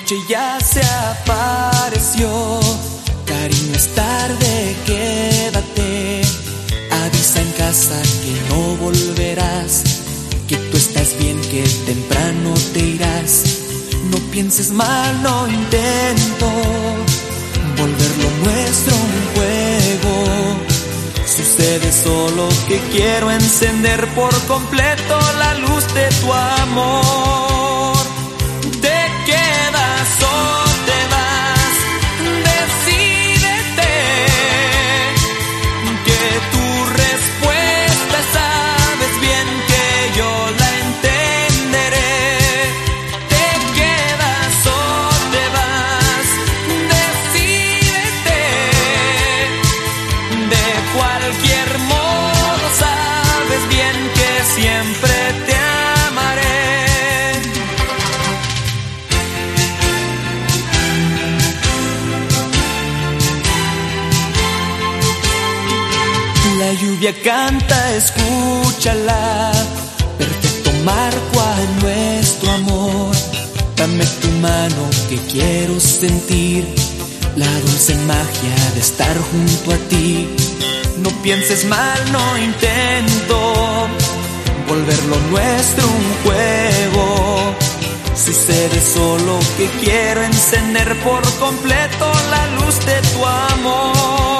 noche ya se apareció. Cariño, es tarde, quédate. Avisa en casa que no volverás, que tú estás bien, que temprano te irás. No pienses mal, no intento volver lo nuestro un juego. Sucede solo que quiero encender por completo la luz de tu amor. ¿Te quedas o te vas? Decídete, que tu respuesta sabes bien que yo la entenderé. ¿Te quedas o te vas? Decídete, de cualquier modo sabes bien que siempre te amaré. La lluvia canta, escúchala, perfecto marco a nuestro amor. Dame tu mano que quiero sentir la dulce magia de estar junto a ti. No pienses mal, no intento volver lo nuestro un juego. Sucede solo que quiero encender por completo la luz de tu amor.